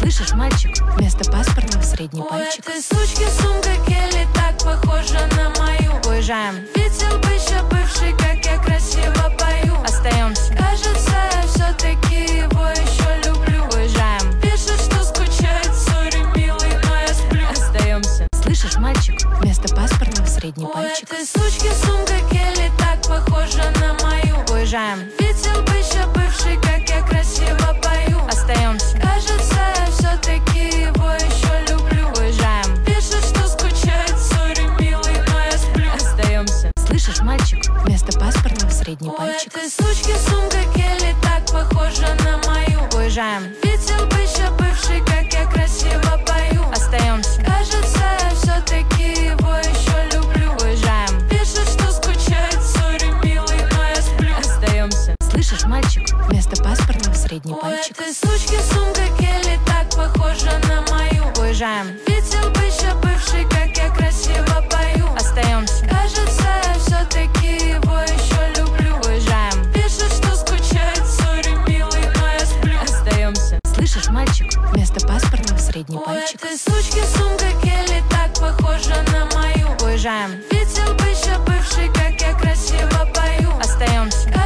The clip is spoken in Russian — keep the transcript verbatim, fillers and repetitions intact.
Слышишь, мальчик, вместо паспорта средний пальчик. У этой сучки сумка Келли так похожа на мою. Уезжаем. Видел бы еще бывший, как я красиво пою. Остаемся. Кажется, я все-таки его еще люблю. Уезжаем. Пишет, что скучает, сори, милый, но я сплю. Остаемся. Слышишь, мальчик, вместо паспорта средний пальчик. У этой сучки сумка Келли так похожа на мою. Уезжаем. Видел бы еще бывший, как я красиво пою. Остаемся. Кажется, я все-таки его еще люблю. Уезжаем. Пишет, что скучает, сори, милый, но я сплю. Остаемся. Слышишь, мальчик, вместо паспорта средний пальчик. У этой сучки сумка Келли так похожа на мою. Уезжаем. Видел бы еще бывший, как я красиво пою. Остаемся. Кажется, я все-таки его еще люблю. Уезжаем. Пишет, что скучает, сори, милый, но я сплю. Остаемся. Слышишь, мальчик, вместо паспорта средний пальчик. У этой сучки сумка Келли так похожа на мою. Уезжаем. Видел бы еще бывший, как я красиво пою. Остаемся. Кажется, я все-таки его еще люблю. Уезжаем. Пишет, что скучает, сори, милый, но я сплю. Остаемся. Слышишь, мальчик, вместо паспорта средний пальчик. У этой сучки сумка Келли так похожа на мою. Уезжаем. Видел бы еще бывший, как я красиво пою. Остаемся.